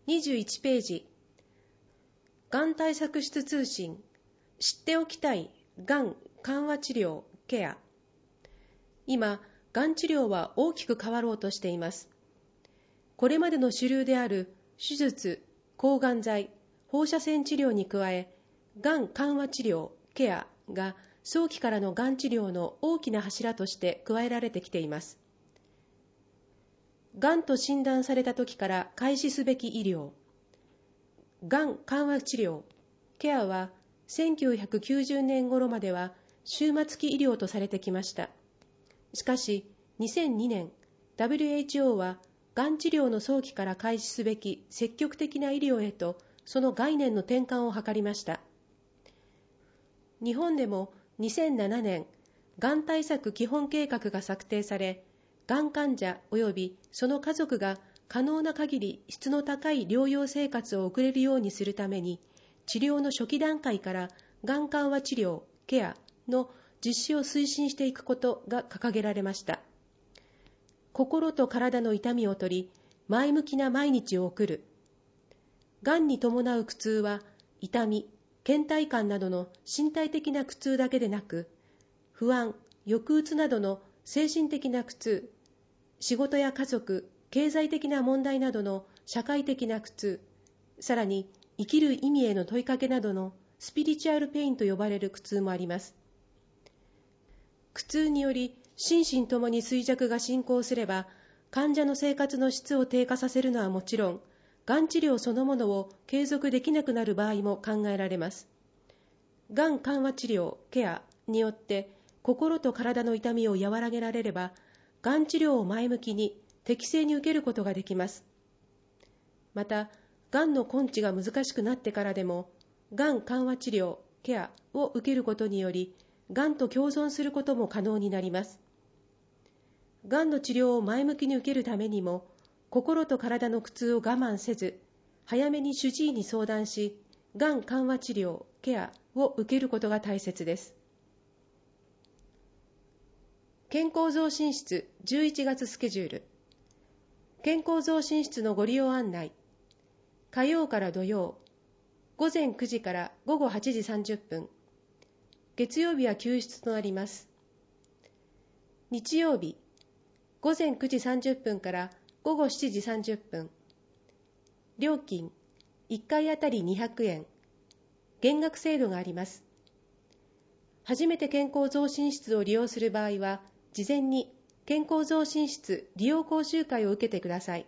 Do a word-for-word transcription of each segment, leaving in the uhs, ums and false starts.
にじゅういちページ、がん対策室通信、知っておきたいがん緩和治療ケア。今、がん治療は大きく変わろうとしています。これまでの主流である手術、抗がん剤、放射線治療に加え、がん緩和治療ケアが早期からのがん治療の大きな柱として加えられてきています。がんと診断された時から開始すべき医療。がん緩和治療ケアはせんきゅうひゃくきゅうじゅうねん頃までは終末期医療とされてきました。しかしにせんにねん ダブリューエイチオー はがん治療の早期から開始すべき積極的な医療へとその概念の転換を図りました。日本でもにせんななねんがん対策基本計画が策定され、がん患者及びその家族が可能な限り質の高い療養生活を送れるようにするために、治療の初期段階からがん緩和治療ケアの実施を推進していくことが掲げられました。心と体の痛みを取り、前向きな毎日を送る。がんに伴う苦痛は、痛み、倦怠感などの身体的な苦痛だけでなく、不安、抑うつなどの精神的な苦痛、仕事や家族、経済的な問題などの社会的な苦痛、さらに生きる意味への問いかけなどのスピリチュアルペインと呼ばれる苦痛もあります。苦痛により心身ともに衰弱が進行すれば、患者の生活の質を低下させるのはもちろん、がん治療そのものを継続できなくなる場合も考えられます。がん緩和治療ケアによって心と体の痛みを和らげられれば、がん治療を前向きに適正に受けることができます。また、がんの根治が難しくなってからでも、がん緩和治療ケアを受けることにより、がんと共存することも可能になります。がんの治療を前向きに受けるためにも、心と体の苦痛を我慢せず、早めに主治医に相談し、がん緩和治療ケアを受けることが大切です。健康増進室じゅういちがつスケジュール。健康増進室のご利用案内。火曜から土曜、ごぜんくじからごごはちじさんじゅっぷん。月曜日は休室となります。日曜日、ごぜんくじさんじゅっぷんからごごしちじさんじゅっぷん。料金、いっかいあたりにひゃくえん。減額制度があります。初めて健康増進室を利用する場合は、事前に健康増進室利用講習会を受けてください。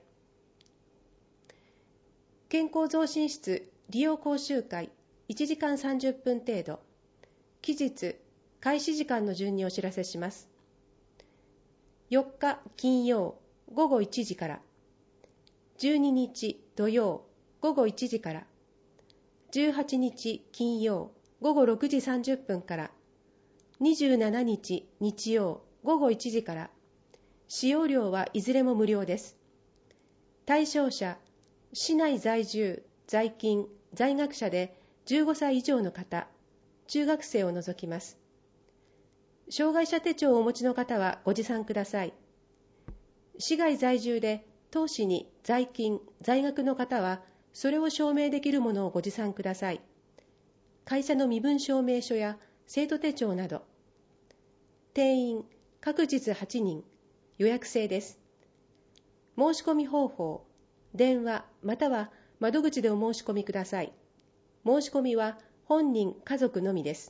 健康増進室利用講習会いちじかんさんじゅっぷん程度。期日、開始時間の順にお知らせします。よっか金曜ごごいちじから、じゅうににち土曜ごごいちじから、じゅうはちにち金曜ごごろくじさんじゅっぷんから、にじゅうしちにち日曜ごごいちじから、使用料はいずれも無料です。対象者、市内在住、在勤、在学者でじゅうごさい以上の方、中学生を除きます。障害者手帳をお持ちの方はご持参ください。市外在住で当市に在勤、在学の方は、それを証明できるものをご持参ください。会社の身分証明書や生徒手帳など。定員、各日はちにん、予約制です。申し込み方法、電話または窓口でお申し込みください。申し込みは本人、家族のみです。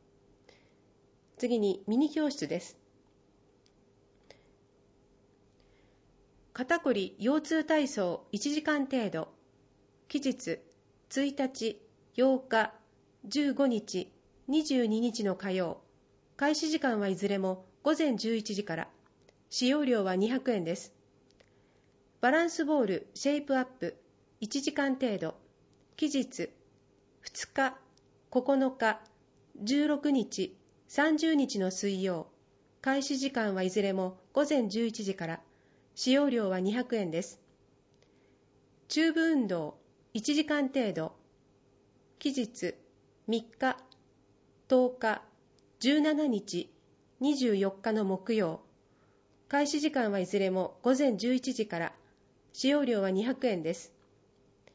次にミニ教室です。肩こり腰痛体操いちじかん程度。期日ついたち、ようか、じゅうごにち、にじゅうににちの火曜。開始時間はいずれもごぜんじゅういちじから。使用料はにひゃくえんです。バランスボールシェイプアップいちじかん程度。期日ふつか、ここのか、じゅうろくにち、さんじゅうにちの水曜。開始時間はいずれもごぜんじゅういちじから。使用料はにひゃくえんです。チューブ運動いちじかん程度。期日みっか、とおか、じゅうしちにち、にじゅうよっかの木曜。開始時間はいずれもごぜんじゅういちじから。使用料はにひゃくえんです。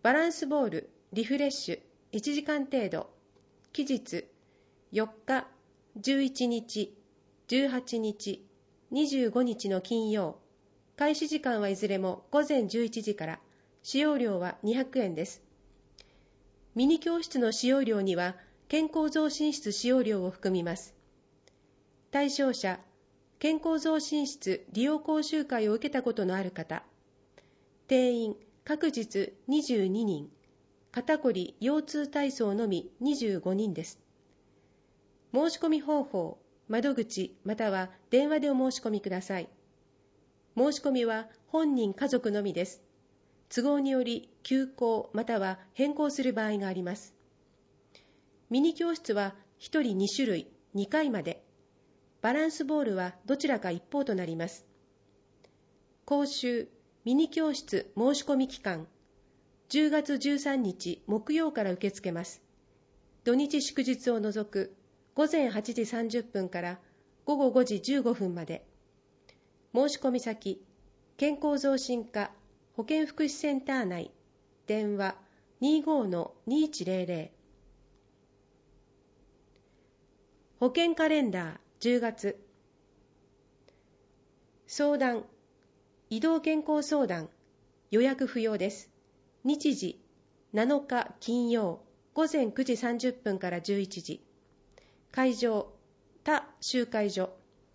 バランスボール、リフレッシュ、いちじかん程度。期日、よっか、じゅういちにち、じゅうはちにち、にじゅうごにちの金曜。開始時間はいずれもごぜんじゅういちじから、使用料はにひゃくえんです。ミニ教室の使用料には、健康増進室使用料を含みます。対象者、健康増進室利用講習会を受けたことのある方、定員、各日にじゅうににん、肩こり腰痛体操のみにじゅうごにんです。申し込み方法、窓口または電話でお申し込みください。申し込みは本人家族のみです。都合により休校または変更する場合があります。ミニ教室はひとりにしゅるい、にかいまで。バランスボールはどちらか一方となります。講習、ミニ教室申し込み期間、じゅうがつじゅうさんにち木曜から受け付けます。土日祝日を除くごぜんはちじさんじゅっぷんからごごごじじゅうごふんまで。申し込み先、健康増進課保健福祉センター内、電話 にじゅうごのにいちぜろぜろ。保健カレンダーじゅうがつ。相談、移動健康相談、予約不要です。日時、なのか金曜、ごぜんくじさんじゅっぷんからじゅういちじ。会場、他集会所。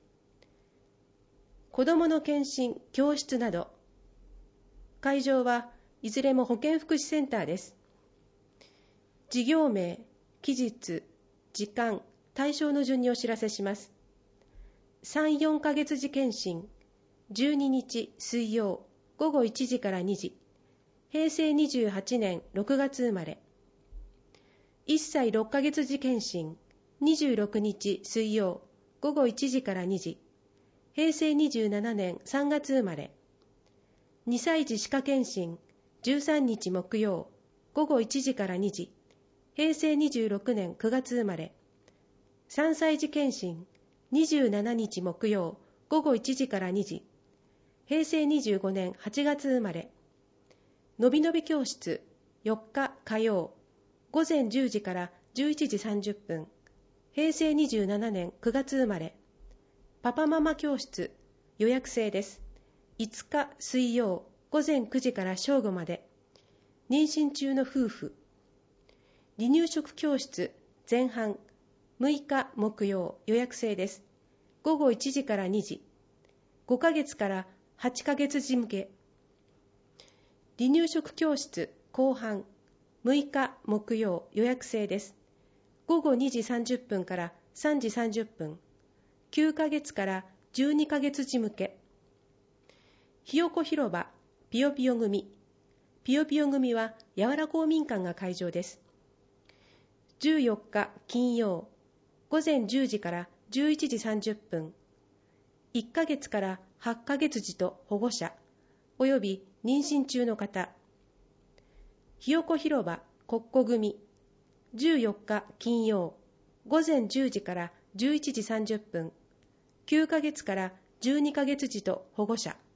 子どもの健診、教室など。会場はいずれも保健福祉センターです。事業名、期日、時間、対象の順にお知らせします。さん、よんかげつ時検診、じゅうににち水曜、ごごいちじからにじ。へいせいにじゅうはちねんろくがつ生まれ。いっさいろっかげつ時検診、にじゅうろくにち水曜、ごごいちじからにじ。へいせいにじゅうななねんさんがつ生まれ。にさい児歯科検診、じゅうさんにち木曜、ごごいちじからにじ。へいせいにじゅうろくねんくがつ生まれ。さんさい児検診、にじゅうしちにち木曜、ごごいちじからにじ。へいせいにじゅうごねんはちがつ生まれ。のびのび教室、よっか火曜、ごぜんじゅうじからじゅういちじさんじゅっぷん。へいせいにじゅうななねんくがつ生まれ。パパママ教室、予約制です。いつか水曜、ごぜんくじから正午まで。妊娠中の夫婦。離乳食教室、前半、むいか木曜、予約制です。ごごいちじからにじ。ごかげつからはちかげつ児向け。離乳食教室、後半、むいか木曜、予約制です。ごごにじさんじゅっぷんからさんじさんじゅっぷん。きゅうかげつからじゅうにかげつ児向け。ひよこ広場、ぴよぴよ組。ぴよぴよ組は、やわら公民館が会場です。じゅうよっか金曜、ごぜんじゅうじからじゅういちじさんじゅっぷん。いっかげつからはっかげつ児と保護者、および妊娠中の方。ひよこ広場、こっこ組。じゅうよっか金曜、ごぜんじゅうじからじゅういちじさんじゅっぷん。きゅうかげつからじゅうにかげつ児と保護者。